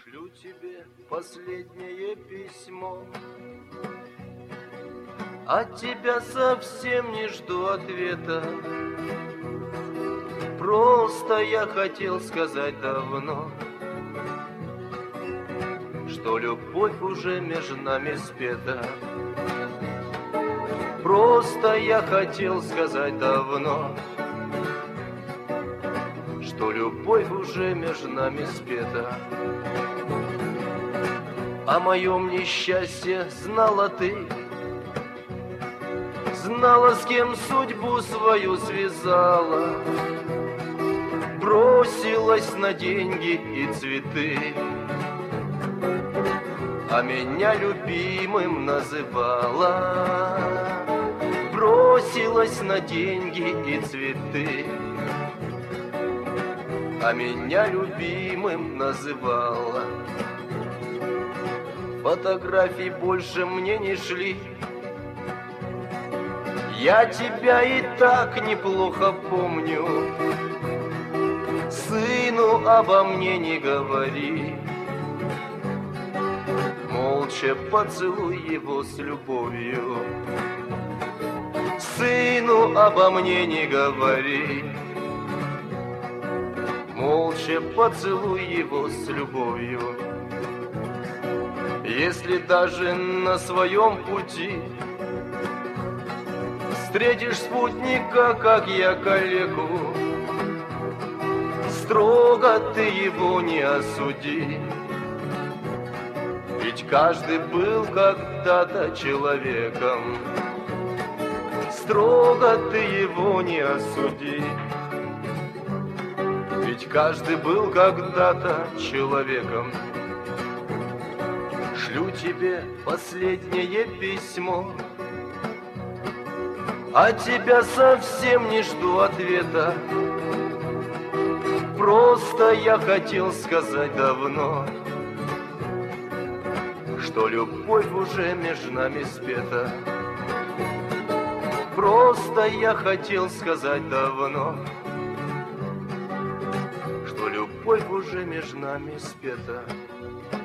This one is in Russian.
Шлю тебе последнее письмо. От тебя совсем не жду ответа. Просто я хотел сказать давно, что любовь уже между нами спета. Просто я хотел сказать давно, что любовь уже между нами спета. О моем несчастье знала ты, знала, с кем судьбу свою связала, бросилась на деньги и цветы, а меня любимым называла. Бросилась на деньги и цветы, а меня любимым называла. Фотографий больше мне не шли, я тебя и так неплохо помню. Сыну обо мне не говори, молча поцелуй его с любовью. Сыну обо мне не говори, молча поцелуй его с любовью. Если даже на своем пути встретишь спутника, как я, калеку, строго ты его не осуди, ведь каждый был когда-то человеком. Строго ты его не осуди, ведь каждый был когда-то человеком. Шлю тебе последнее письмо, от тебя совсем не жду ответа. Просто я хотел сказать давно, что любовь уже между нами спета. Просто я хотел сказать давно, что любовь уже между нами спета.